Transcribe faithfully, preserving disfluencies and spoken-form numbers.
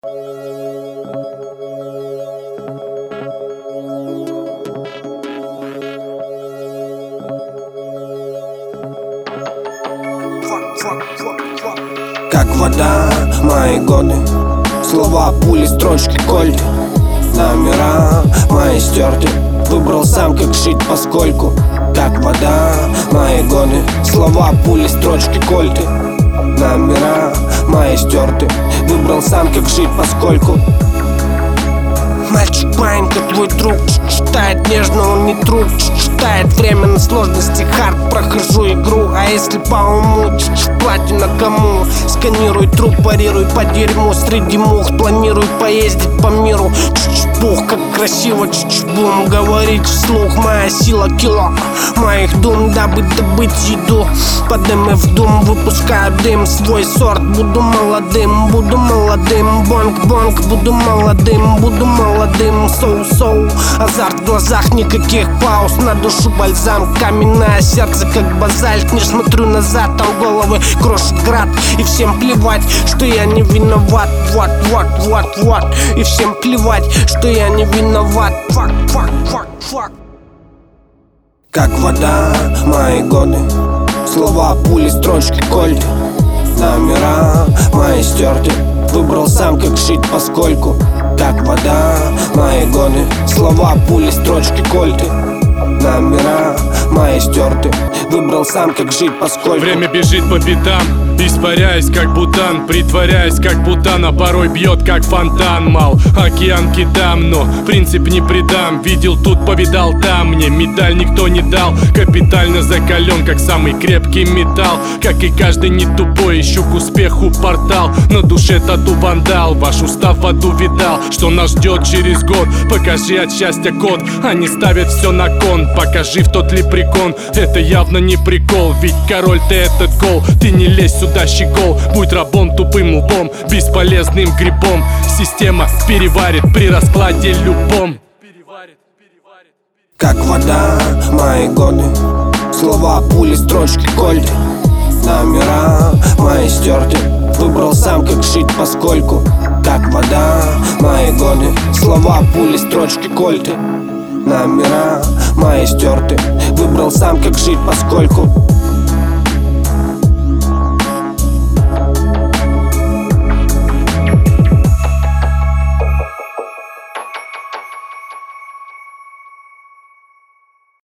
Как вода, мои годы, слова, пули, строчки, кольты. Номера мои стерты, выбрал сам, как жить поскольку. Как вода, мои годы, слова, пули, строчки, кольты. Номера мои стерты, выбрал сам, как жить поскольку. Мальчик Банька, твой друг, читает нежно, он не труп, читает время на сложности, хард, прохожу игру. А если по уму, платина кому? Сканируй труп, парируй по дерьму среди мух, планируй поездить по миру. Бух, как красиво, бум, говорить вслух. Моя сила кило моих дум, дабы добыть еду. Под МФ дум выпускаю дым, свой сорт. Буду молодым, буду молодым, бонг-бонг, буду молодым, буду молодым, соу-соу. Азарт в глазах, никаких пауз, на душу бальзам, каменное сердце, как базальт. Не смотрю назад, там головы крошит град. И всем плевать, что я не виноват. Вот, вот, вот, вот. И всем плевать, что я не виноват. Фак, фак, фак, фак. Как вода, мои годы, слова, пули, строчки, кольты. Номера мои стерты, выбрал сам, как жить поскольку. Как вода, мои годы, слова, пули, строчки, кольты. Номера мои стерты, выбрал сам, как жить поскольку. Время бежит по пятам, испаряясь, как бутан, притворяясь, как бутан, а порой бьет, как фонтан. Мал, океан кидам, но принцип не предам. Видел тут, повидал там, мне медаль никто не дал. Капитально закален, как самый крепкий металл. Как и каждый не тупой, ищу к успеху портал. На душе тату вандал, ваш устав в аду видал. Что нас ждет через год, покажи от счастья код. Они ставят все на кон, покажи в тот ли прикон. Это явно не прикол, ведь король ты этот гол. Ты не лезь сюда, щегол, будь рабом тупым лбом, бесполезным грибом. Система переварит при раскладе любом. Как вода, мои годы, слова, пули, строчки, кольты. Номера мои стерты, выбрал сам, как жить поскольку. Как вода, мои годы, слова, пули, строчки, кольты. Номера мои стерты, выбрал сам, как жить поскольку.